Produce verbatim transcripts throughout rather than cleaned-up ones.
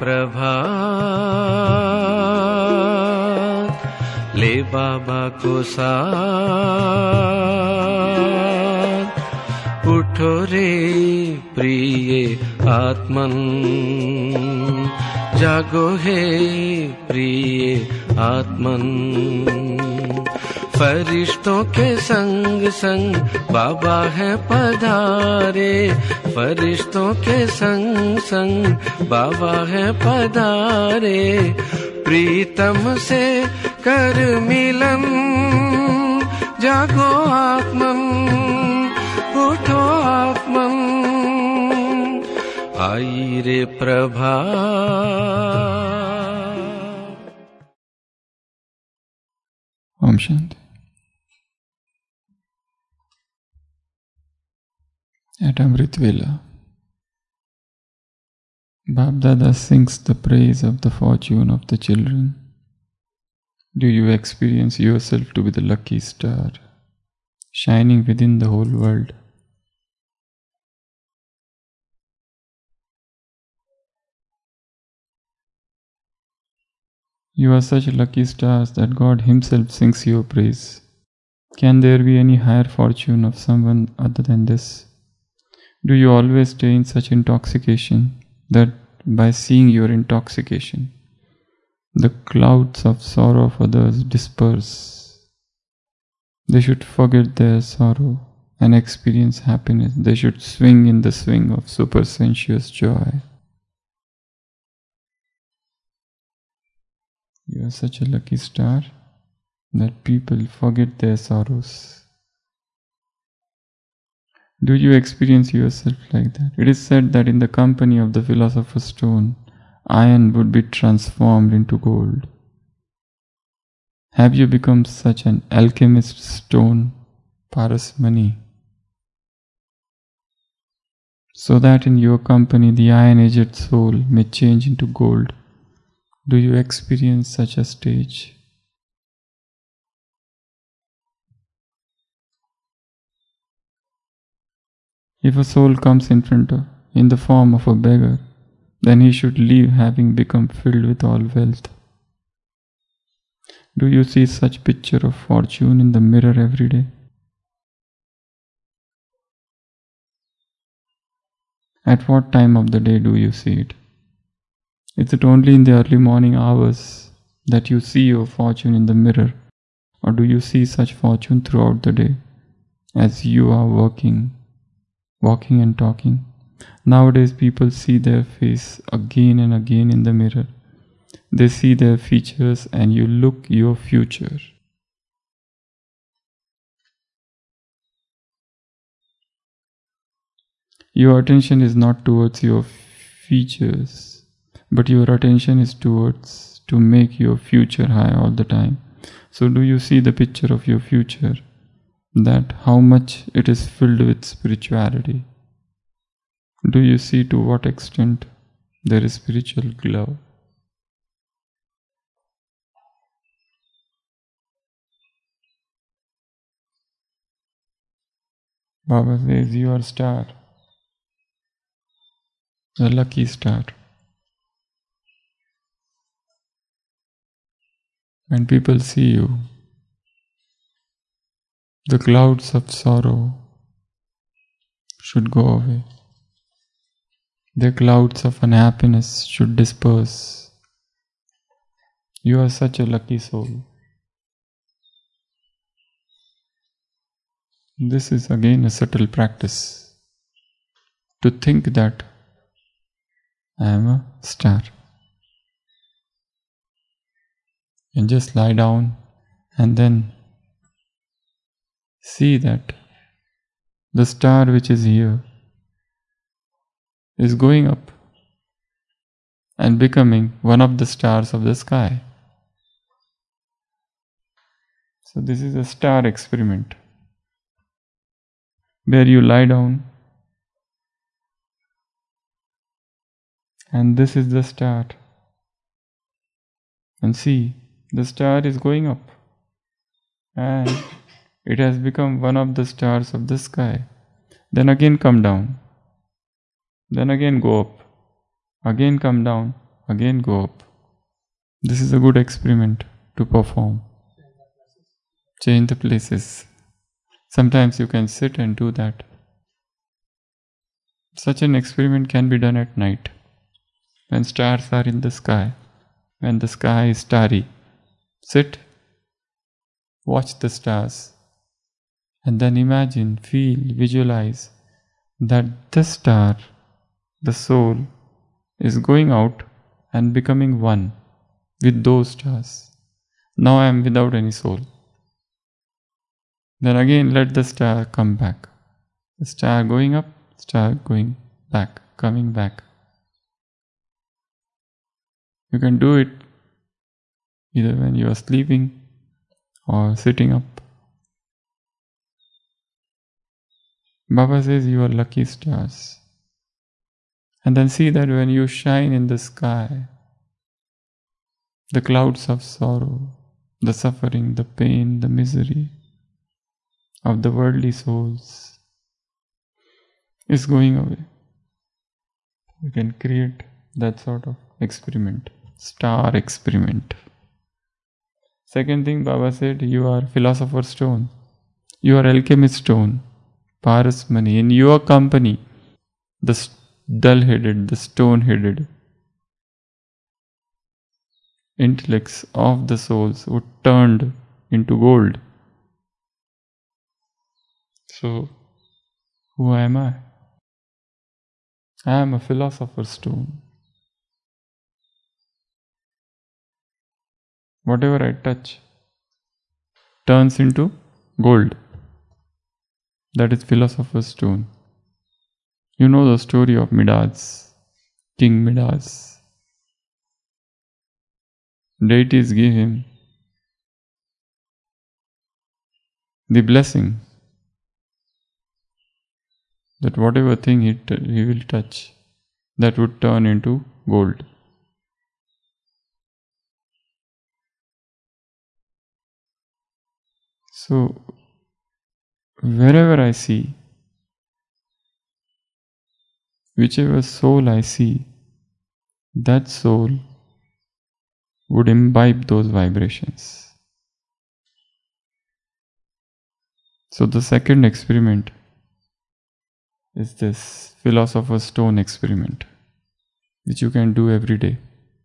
प्रभात, ले बाबा को साथ, उठो रे प्रिय आत्मन, जागो है प्रिय आत्मन। फरिश्तों के संग संग बाबा है पधारे, फरिश्तों के संग संग बाबा है पधारे। प्रीतम से कर मिलन, जागो आत्मन, उठो आत्मन, आई रे प्रभात। Om Shanti. At Amrit Vela, Bab Dada sings the praise of the fortune of the children. Do you experience yourself to be the lucky star, shining within the whole world? You are such lucky stars that God Himself sings your praise. Can there be any higher fortune of someone other than this? Do you always stay in such intoxication that by seeing your intoxication, the clouds of sorrow of others disperse? They should forget their sorrow and experience happiness. They should swing in the swing of supersensuous joy. You are such a lucky star that people forget their sorrows. Do you experience yourself like that? It is said that in the company of the philosopher's stone, iron would be transformed into gold. Have you become such an alchemist's stone, Parasmani, so that in your company the iron-aged soul may change into gold? Do you experience such a stage? If a soul comes in front of, in the form of a beggar, then he should leave having become filled with all wealth. Do you see such picture of fortune in the mirror every day? At what time of the day do you see it? Is it only in the early morning hours that you see your fortune in the mirror, or do you see such fortune throughout the day as you are working, walking and talking? Nowadays people see their face again and again in the mirror. They see their features and you look your future. Your attention is not towards your features, but your attention is towards to make your future high all the time. So do you see the picture of your future, that how much it is filled with spirituality? Do you see to what extent there is spiritual glow? Baba says you are a star, a lucky star. When people see you, the clouds of sorrow should go away. The clouds of unhappiness should disperse. You are such a lucky soul. This is again a subtle practice, to think that I am a star. And just lie down and then see that the star which is here is going up and becoming one of the stars of the sky. So this is a star experiment, where you lie down and this is the star, and see, the star is going up and it has become one of the stars of the sky. Then again come down, then again go up, again come down, again go up. This is a good experiment to perform. Change the places. Sometimes you can sit and do that. Such an experiment can be done at night, when stars are in the sky, when the sky is starry. Sit, watch the stars, and then imagine, feel, visualize that the star, the soul, is going out and becoming one with those stars. Now I am without any soul. Then again let the star come back. The star going up, star going back, coming back. You can do it either when you are sleeping or sitting up. Baba says you are lucky stars. And then see that when you shine in the sky, the clouds of sorrow, the suffering, the pain, the misery of the worldly souls is going away. You can create that sort of experiment, star experiment. Second thing Baba said, you are philosopher's stone, you are alchemist stone, Parasmani. In your company, the dull-headed, the stone-headed intellects of the souls would turned into gold. So, who am I? I am a philosopher's stone. Whatever I touch turns into gold. That is philosopher's stone. You know the story of Midas, King Midas. Deities give him the blessing that whatever thing he, t- he will touch, that would turn into gold. So, wherever I see, whichever soul I see, that soul would imbibe those vibrations. So the second experiment is this philosopher's stone experiment, which you can do every day.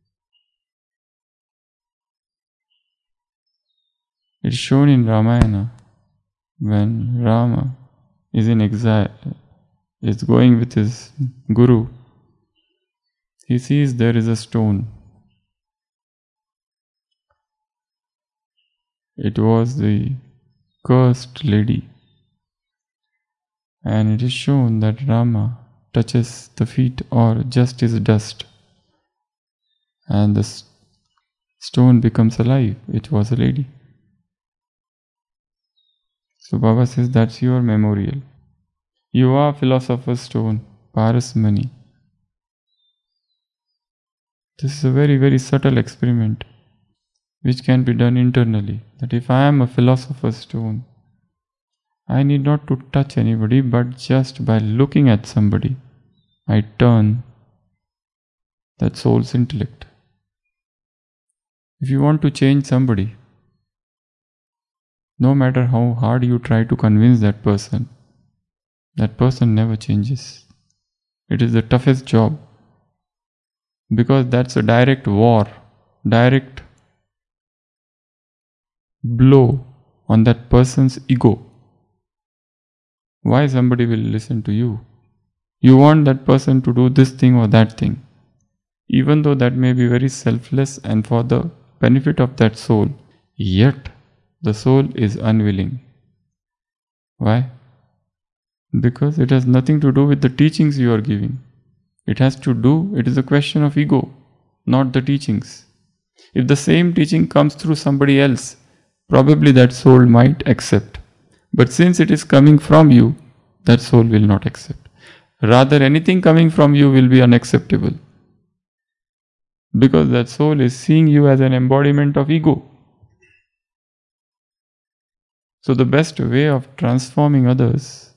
It is shown in Ramayana when Rama is in exile, is going with his guru. He sees there is a stone. It was the cursed lady. And it is shown that Rama touches the feet or just his dust, and the st- stone becomes alive. It was a lady. So Baba says that's your memorial. You are philosopher's stone, Parasmani. This is a very, very subtle experiment which can be done internally. That if I am a philosopher's stone, I need not to touch anybody, but just by looking at somebody, I turn that soul's intellect. If you want to change somebody, no matter how hard you try to convince that person, that person never changes. It is the toughest job, because that's a direct war, direct blow on that person's ego. Why somebody will listen to you? You want that person to do this thing or that thing, even though that may be very selfless and for the benefit of that soul, yet the soul is unwilling. Why? Because it has nothing to do with the teachings you are giving. It has to do, it is a question of ego, not the teachings. If the same teaching comes through somebody else, probably that soul might accept. But since it is coming from you, that soul will not accept. Rather, anything coming from you will be unacceptable. Because that soul is seeing you as an embodiment of ego. So the best way of transforming others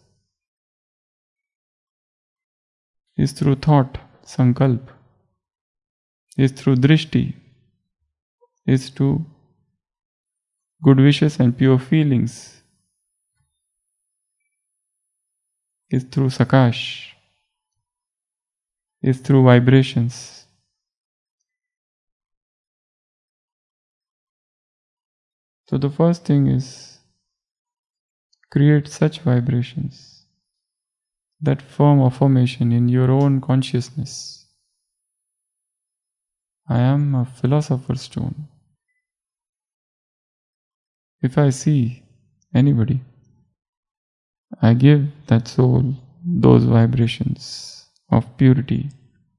is through thought, sankalp. is through drishti, is through good wishes and pure feelings, is through sakash, is through vibrations. So the first thing is create such vibrations, that firm affirmation in your own consciousness. I am a philosopher's stone. If I see anybody, I give that soul those vibrations of purity.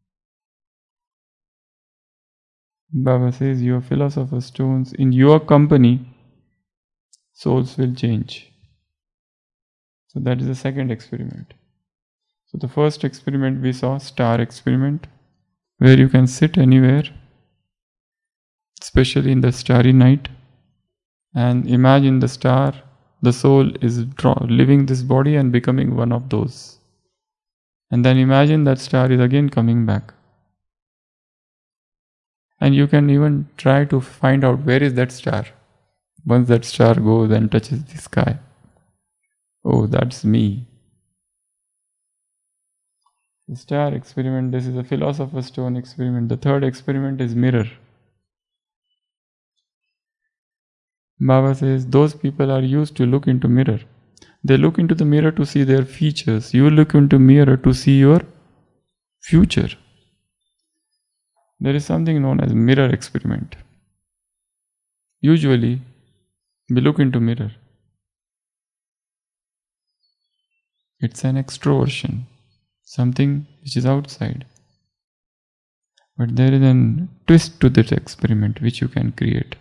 Baba says, your philosopher's stones, in your company, souls will change. So that is the second experiment. So the first experiment we saw, star experiment, where you can sit anywhere, especially in the starry night, and imagine the star, the soul is draw, leaving this body and becoming one of those. And then imagine that star is again coming back. And you can even try to find out where is that star. Once that star goes and touches the sky, oh, that's me. The star experiment, this is a philosopher's stone experiment. The third experiment is mirror. Baba says those people are used to look into mirror. They look into the mirror to see their features. You look into mirror to see your future. There is something known as mirror experiment. Usually, we look into mirror. It's an extroversion, something which is outside. But there is a twist to this experiment which you can create.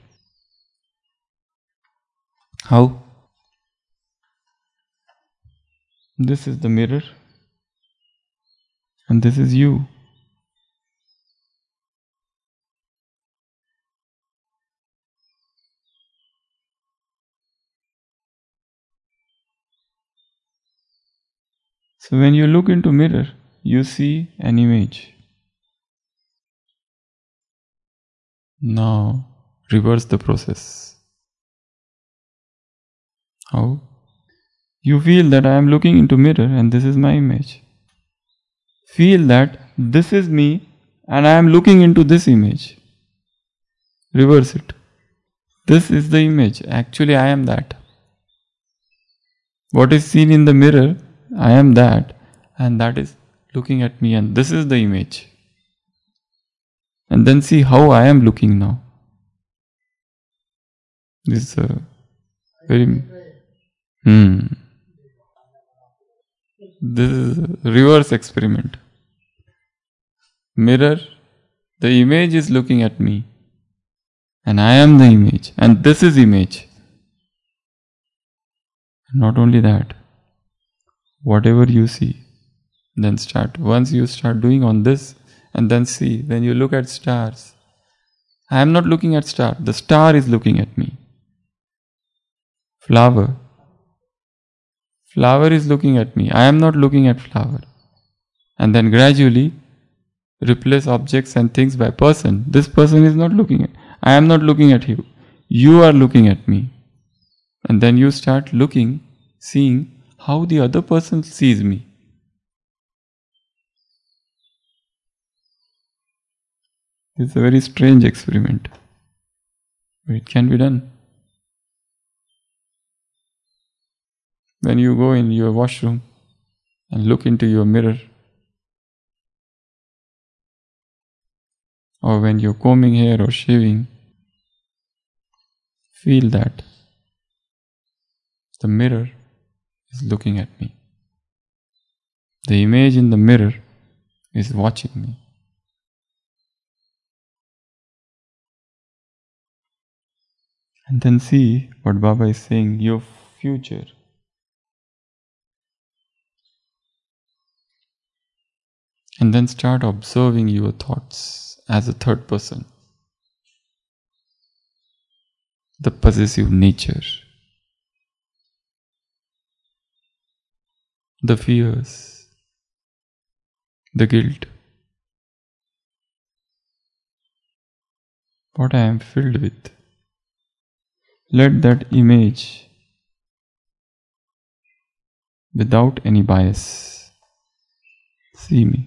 How? This is the mirror, and this is you. So when you look into mirror, you see an image. Now reverse the process. How? You feel that I am looking into mirror and this is my image. Feel that this is me and I am looking into this image. Reverse it. This is the image. Actually, I am that. What is seen in the mirror, I am that, and that is looking at me, and this is the image. And then see how I am looking now. This is a very... Hmm. This is a reverse experiment. Mirror, the image is looking at me. And I am the image. And this is image. Not only that, whatever you see, then start. Once you start doing on this, and then see, when you look at stars, I am not looking at star, the star is looking at me. Flower. Flower is looking at me. I am not looking at flower. And then gradually replace objects and things by person. This person is not looking at, I am not looking at you. You are looking at me. And then you start looking, seeing how the other person sees me. It's a very strange experiment, but it can be done. When you go in your washroom and look into your mirror, or when you're combing hair or shaving, feel that the mirror is looking at me. The image in the mirror is watching me. And then see what Baba is saying, your future. And then start observing your thoughts as a third person. The possessive nature. The fears. The guilt. what I am filled with. Let that image, without any bias, see me.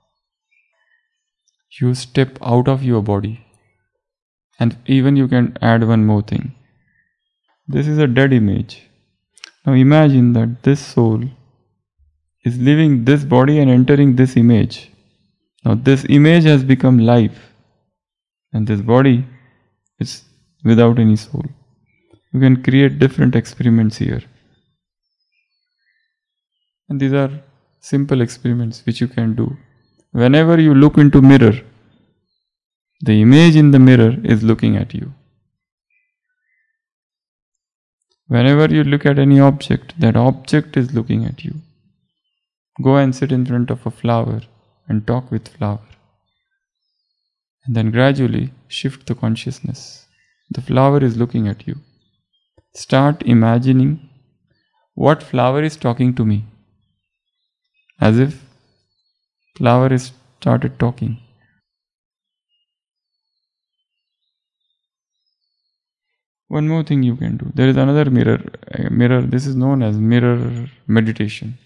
You step out of your body, and even you can add one more thing. This is a dead image. Now imagine that this soul is leaving this body and entering this image. Now this image has become life, and this body is without any soul. You can create different experiments here. And these are simple experiments which you can do. Whenever you look into mirror, the image in the mirror is looking at you. Whenever you look at any object, that object is looking at you. Go and sit in front of a flower and talk with flower. And then gradually shift the consciousness. The flower is looking at you. Start imagining what flower is talking to me. As if flower is started talking. One more thing you can do. There is another mirror. Mirror. This is known as mirror meditation.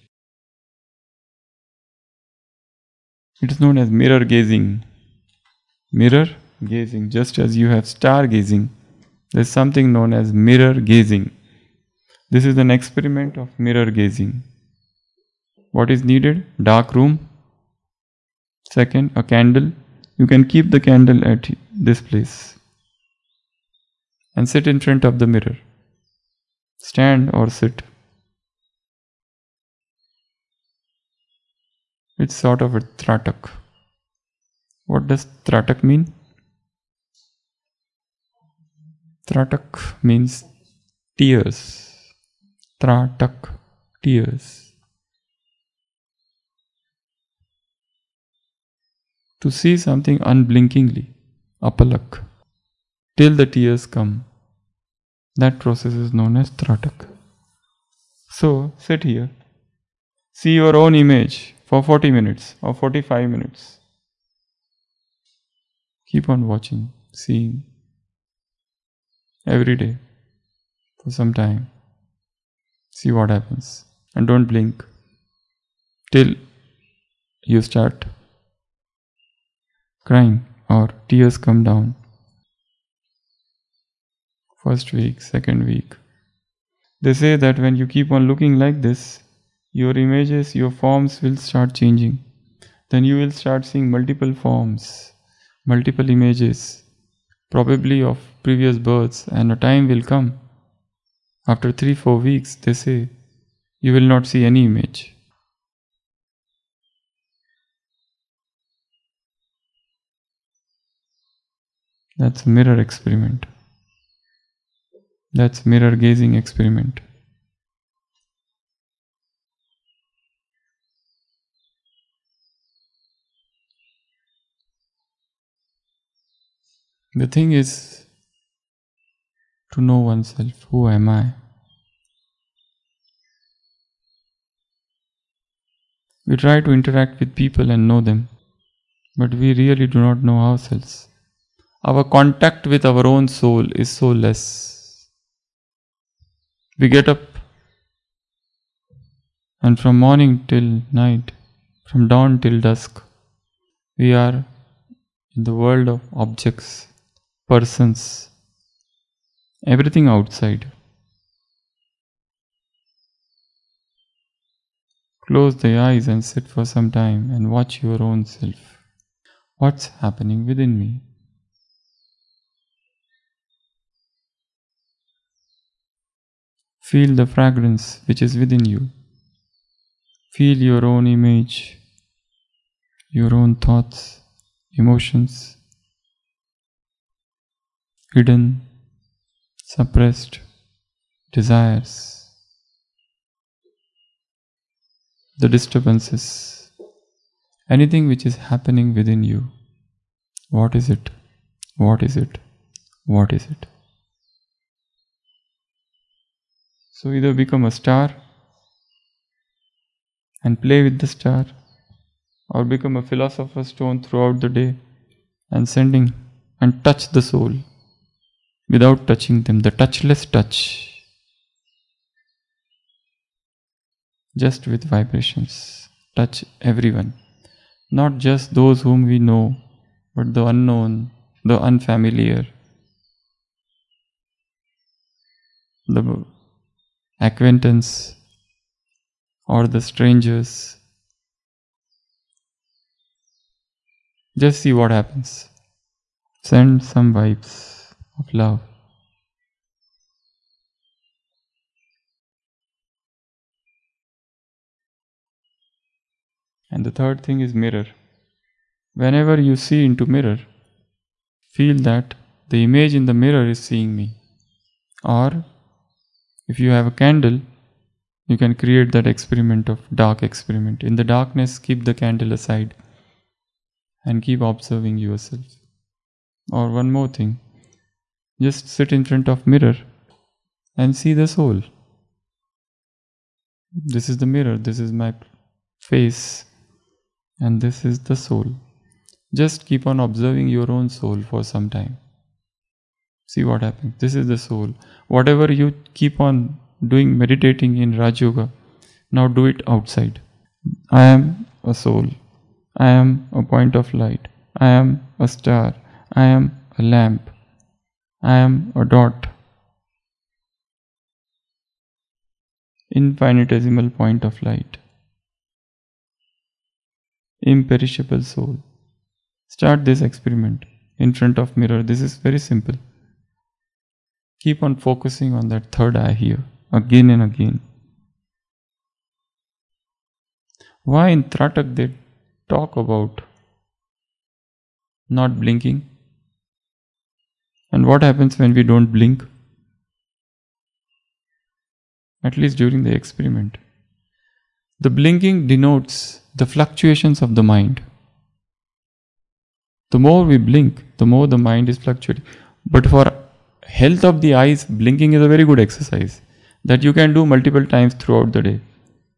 It is known as mirror gazing. Mirror gazing. Just as you have star gazing, there is something known as mirror gazing. This is an experiment of mirror gazing. What is needed? Dark room. Second, a candle. You can keep the candle at this place and sit in front of the mirror. Stand or sit. It's sort of a tratak. What does tratak mean? Tratak means tears. Tratak, tears. To see something unblinkingly, apalak, till the tears come. That process is known as tratak. So, sit here. See your own image for forty minutes or forty-five minutes. Keep on watching, seeing. Every day. For some time. See what happens. And don't blink. Till you start crying or tears come down. First week, second week. They say that when you keep on looking like this, your images, your forms will start changing. Then you will start seeing multiple forms, multiple images, probably of previous births, and a time will come. After three, four weeks, they say, you will not see any image. That's a mirror experiment. That's mirror gazing experiment. The thing is to know oneself. Who am I? We try to interact with people and know them, but we really do not know ourselves. Our contact with our own soul is so less. We get up, and from morning till night, from dawn till dusk, we are in the world of objects, persons, everything outside. Close the eyes and sit for some time and watch your own self. What's happening within me? Feel the fragrance which is within you. Feel your own image, your own thoughts, emotions, hidden, suppressed desires, the disturbances, anything which is happening within you. What is it? What is it? What is it? So either become a star and play with the star, or become a philosopher's stone throughout the day and sending and touch the soul. without touching them, the touchless touch, just with vibrations. Touch everyone, not just those whom we know, but the unknown, the unfamiliar, the acquaintance or the strangers. Just see what happens. Send some vibes of love. And the third thing is mirror. Whenever you see into mirror, feel that the image in the mirror is seeing me. Or if you have a candle, you can create that experiment of dark experiment. In the darkness, keep the candle aside and keep observing yourself. Or one more thing, just sit in front of mirror and see the soul. This is the mirror, this is my face, and this is the soul. Just keep on observing your own soul for some time. See what happens. This is the soul. Whatever you keep on doing, meditating in Raj Yoga, now do it outside. I am a soul. I am a point of light. I am a star. I am a lamp. I am a dot. Infinitesimal point of light. Imperishable soul. Start this experiment in front of mirror. This is very simple. Keep on focusing on that third eye here, again and again. Why in Tratak they talk about not blinking? And what happens when we don't blink? At least during the experiment. The blinking denotes the fluctuations of the mind. The more we blink, the more the mind is fluctuating. But for health of the eyes, blinking is a very good exercise that you can do multiple times throughout the day.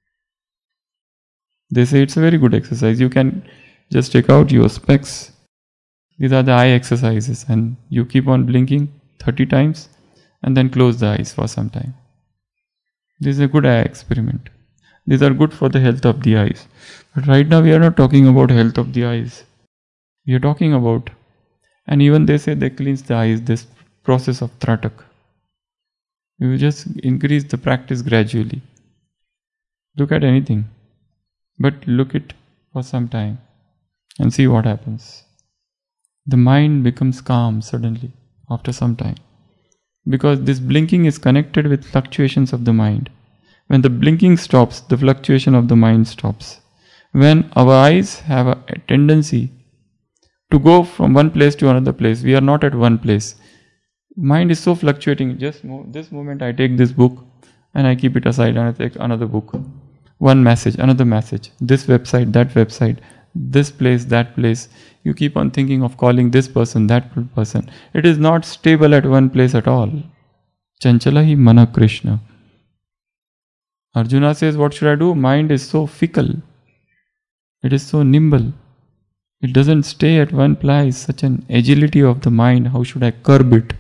They say it's a very good exercise. You can just take out your specs. These are the eye exercises, and you keep on blinking thirty times and then close the eyes for some time. This is a good eye experiment. These are good for the health of the eyes. But right now we are not talking about health of the eyes. We are talking about, and even they say they cleanse the eyes, this process of Tratak. You just increase the practice gradually. Look at anything, but look it for some time and see what happens. The mind becomes calm suddenly after some time, because this blinking is connected with fluctuations of the mind. When the blinking stops, the fluctuation of the mind stops. When our eyes have a tendency to go from one place to another place, we are not at one place. Mind is so fluctuating. Just mo- this moment I take this book and I keep it aside and I take another book. One message, another message. This website, that website. This place, that place. You keep on thinking of calling this person, that person. It is not stable at one place at all. Chanchala hi mana Krishna. Arjuna says, what should I do? Mind is so fickle. It is so nimble. It doesn't stay at one place. Such an agility of the mind. How should I curb it?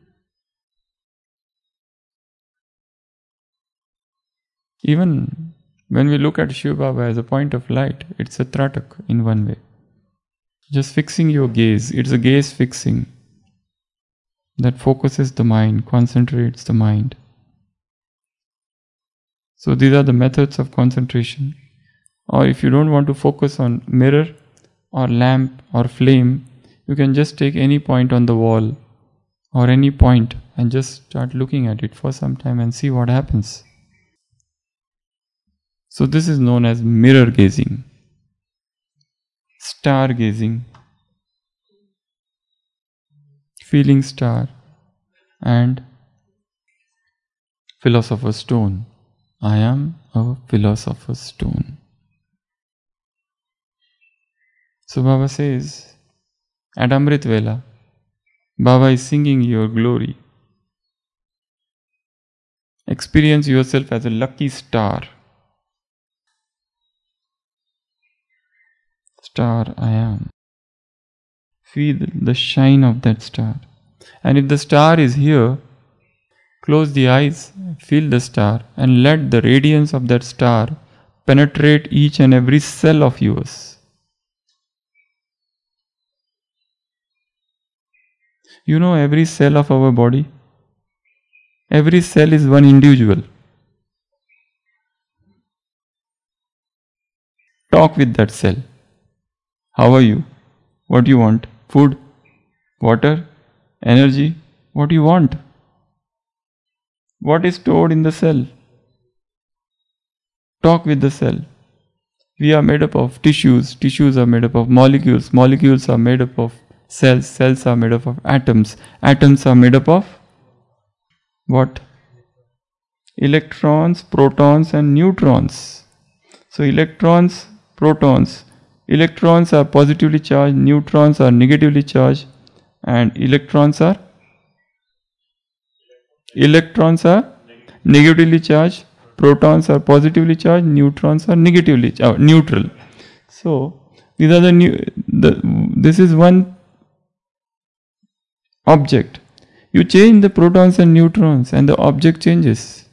Even when we look at Shiva Baba as a point of light, it's a Tratak in one way. Just fixing your gaze. It's a gaze fixing that focuses the mind, concentrates the mind. So these are the methods of concentration. Or if you don't want to focus on mirror or lamp or flame, you can just take any point on the wall or any point and just start looking at it for some time and see what happens. So this is known as mirror gazing, star gazing, feeling star, and philosopher's stone. I am a philosopher's stone. So Baba says, at Amrit Vela, Baba is singing your glory. Experience yourself as a lucky star. Star I am. Feel the shine of that star. And if the star is here, close the eyes, feel the star, and let the radiance of that star penetrate each and every cell of yours. You know every cell of our body? Every cell is one individual. Talk with that cell. How are you? What do you want? Food? Water? Energy? What do you want? What is stored in the cell? Talk with the cell. We are made up of tissues. Tissues are made up of molecules. Molecules are made up of cells. Cells are made up of atoms. Atoms are made up of what? Electrons, protons and neutrons. So electrons, protons. Electrons are positively charged, neutrons are negatively charged, and electrons are electrons are negatively charged, protons are positively charged, neutrons are negatively charged, neutral. So these are the new. The, this is one object. You change the protons and neutrons, and the object changes.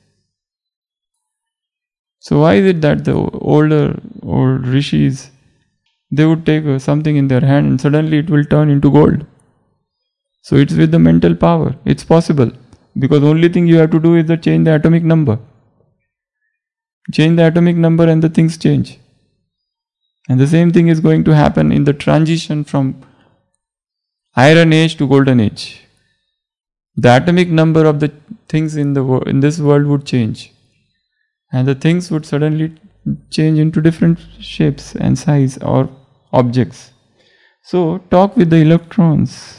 So why is it that the older old rishis, they would take something in their hand and suddenly it will turn into gold? So it's with the mental power. It's possible. Because only thing you have to do is to change the atomic number. Change the atomic number and the things change. And the same thing is going to happen in the transition from Iron Age to Golden Age. The atomic number of the things in the wo- in this world would change. And the things would suddenly change into different shapes and size or objects. So talk with the electrons.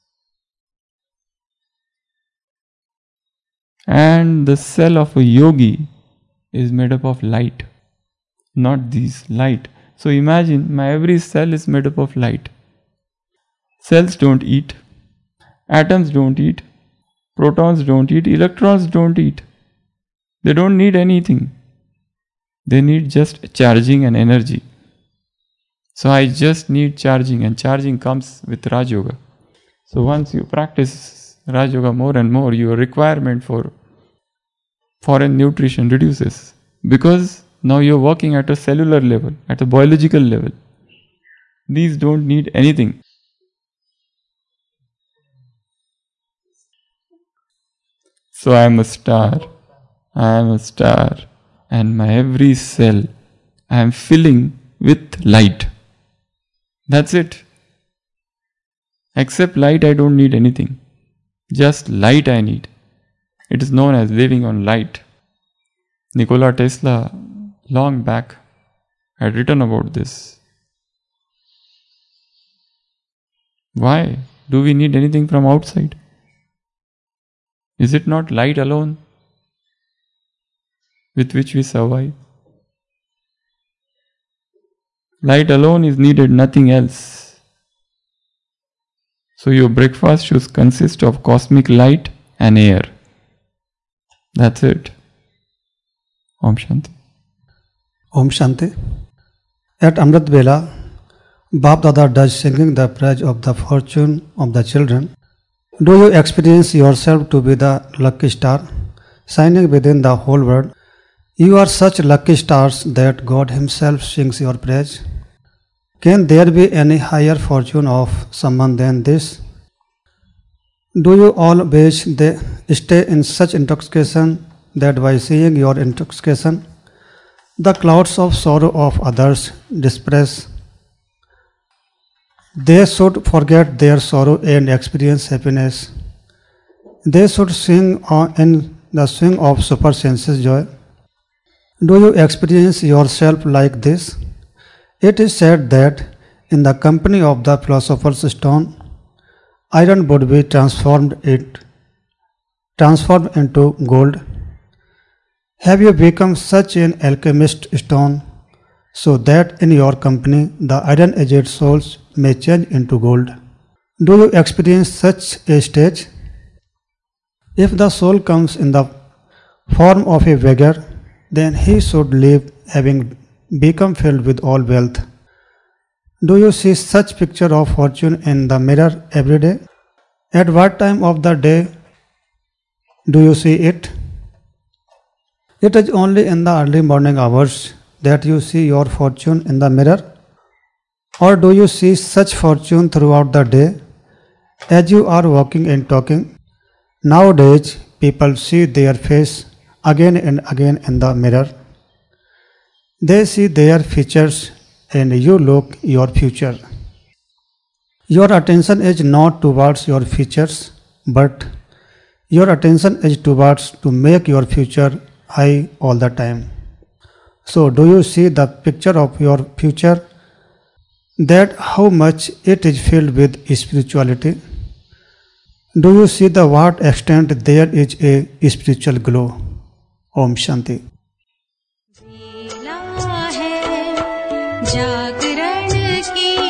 And the cell of a yogi is made up of light. Not these, light. So imagine my every cell is made up of light. Cells don't eat. Atoms don't eat. Protons don't eat. Electrons don't eat. They don't need anything. They need just charging and energy. So I just need charging, and charging comes with Raj Yoga. So once you practice Raj Yoga more and more, your requirement for foreign nutrition reduces. Because now you're working at a cellular level, at a biological level. These don't need anything. So I am a star. I am a star. And my every cell I am filling with light. That's it. Except light, I don't need anything. Just light I need. It is known as living on light. Nikola Tesla, long back, had written about this. Why do we need anything from outside? Is it not light alone with which we survive? Light alone is needed, nothing else. So your breakfast should consist of cosmic light and air. That's it. Om Shanti. Om Shanti. At Amrit Vela, Bap Dada does singing the praise of the fortune of the children. Do you experience yourself to be the lucky star, shining within the whole world? You are such lucky stars that God Himself sings your praise. Can there be any higher fortune of someone than this? Do you always stay in such intoxication that by seeing your intoxication, the clouds of sorrow of others disperse? They should forget their sorrow and experience happiness. They should sing in the swing of super senses joy. Do you experience yourself like this? It is said that in the company of the philosopher's stone, iron would be transformed it transformed into gold. Have you become such an alchemist stone, so that in your company the iron-aged souls may change into gold? Do you experience such a stage? If the soul comes in the form of a beggar, then he should live having become filled with all wealth. Do you see such picture of fortune in the mirror every day? At what time of the day do you see it? It is only in the early morning hours that you see your fortune in the mirror, or do you see such fortune throughout the day as you are walking and talking? Nowadays, people see their face again and again in the mirror. They see their features and you look your future. Your attention is not towards your features, but your attention is towards to make your future high all the time. So do you see the picture of your future? That how much it is filled with spirituality? Do you see the what extent there is a spiritual glow? Om Shanti. जागरण की